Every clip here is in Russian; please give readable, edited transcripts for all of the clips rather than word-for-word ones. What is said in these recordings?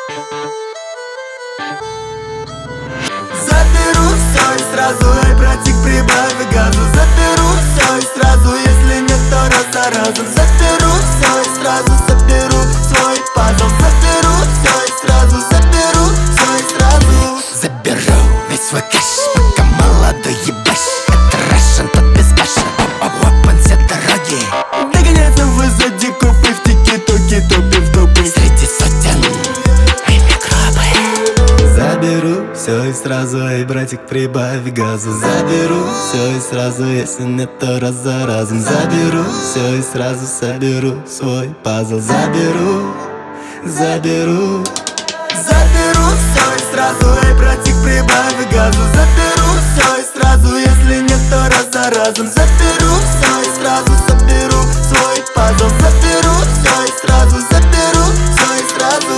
Заберу все и сразу, эй, братик, прибавь газу. Заберу все и сразу, если нет, то раз за разом. Заберу все и сразу, соберу свой пазл. Заберу все и сразу, заберу все и сразу. Заберу весь свой кэш, пока молодой ебаш. Это Russian, тот безбашен. Опан все дороги. Догонять на высоте копы в тики-токи, топи в топы. Среди сотен мы микробы. Заберу все и сразу, эй, братик, прибавь газу. Заберу все и сразу, если нет, то раз за разом. Заберу все и сразу, соберу свой пазл. Заберу Заберу все и сразу, эй, братик, прибавь газу. Заберу все и сразу, если нет, то раз за разом. Заберу все и сразу, соберу свой пазл. Заберу все и сразу, заберу все и сразу.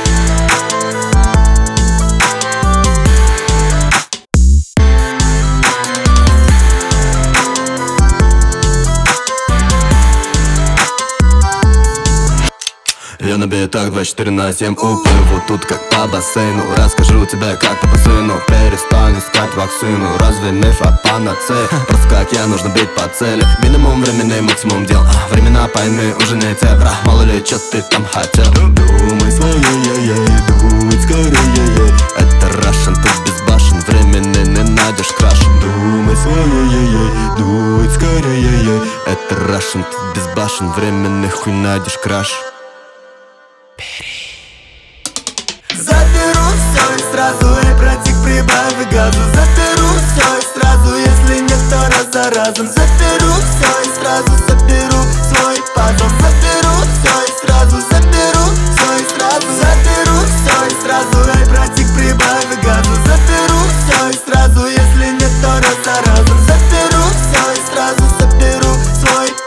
Я на битах 24/7 уплыву тут как по бассейну. Расскажу тебе как по сыну. Перестань искать вакцину. Разве миф о панацее? Просто как я, нужно бить по цели. Минимум времени, максимум дел. Времена пойми, уже не те, бра. Мало ли, чё ты там хотел. Думай своей, дуй скорее. Это Russian, тут безбашен. Времени не найдешь краш. Думай своей, дуй скорее. Это Russian, тут безбашен. Времени хуй найдешь краш. Заберу все и сразу, эй, братик, прибавь газу. Заберу все и сразу, если нет, то раз за разом. Заберу все и сразу, соберу свой пазл. Заберу все и сразу, заберу все и сразу. Заберу все и сразу, эй, братик, прибавь газу. Заберу все и сразу, если нет, то раз за разом. Заберу все и сразу, соберу свой